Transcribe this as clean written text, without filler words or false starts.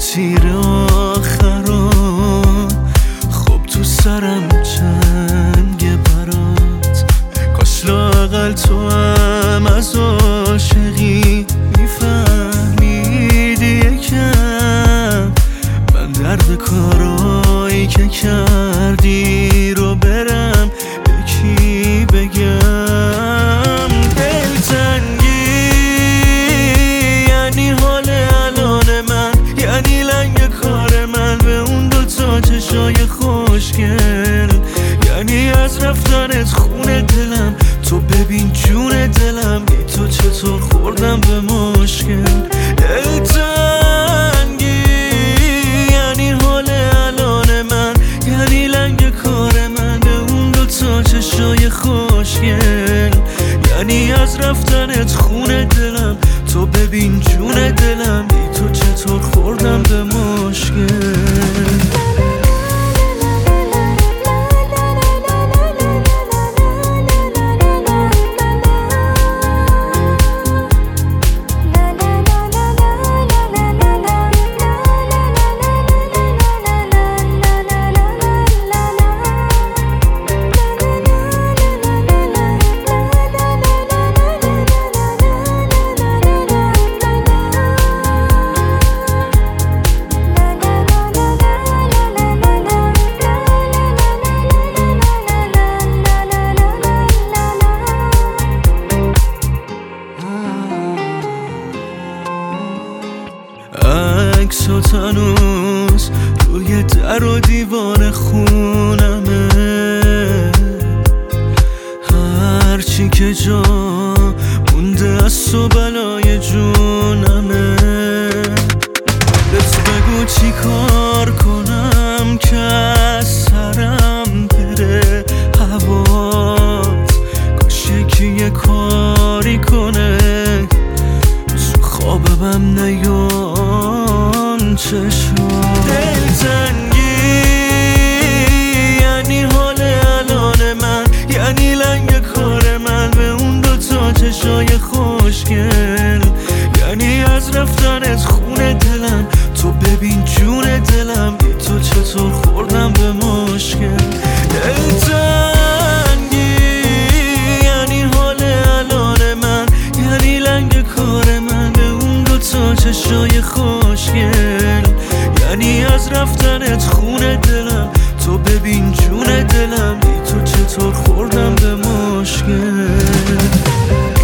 تیر آخران خب تو سرم جنگ برات. کاش لااقل تو هم از عاشقی میفهمیدی یکم من درد کارایی که کردی رو برم به کی بگم. دلتنگی یعنی حال الان من، یعنی لنگ کار من به اون دوتا چشای خوشگل، یعنی از رفتنت خونه دلم. تو ببین جون دلم بی تو چطور خوردم به مشکل. دلتنگی یعنی حال الان من، یعنی لنگ کار من به اون دوتا چشای خوشگل، یعنی از رفتنت خونه دلم. تو ببین جون دلم بی تو چطور خوردم به مشکل. عکسات هنوز روی در و دیوار خونمه، هرچی که جا مونده از تو بلای جونمه. بهت بگو چی کار کنم که از سرم بره هوات، کاش یکی یه کاری کنه تو خوابم نیان چشم. دلتنگی یعنی حال الان من، یعنی لنگ کار من به اون دوتا چشای خوشگل، یعنی از رفتنت خونه دلم. تو ببین جون دلم بی تو چطور خوردم به مشکل. دلتنگی یعنی حال الان من، یعنی لنگ کار من به اون دوتا چشای خوشگل، یعنی از رفتنت خونه دلم. تو ببین جون دلم بی تو چطور خوردم به مشکل.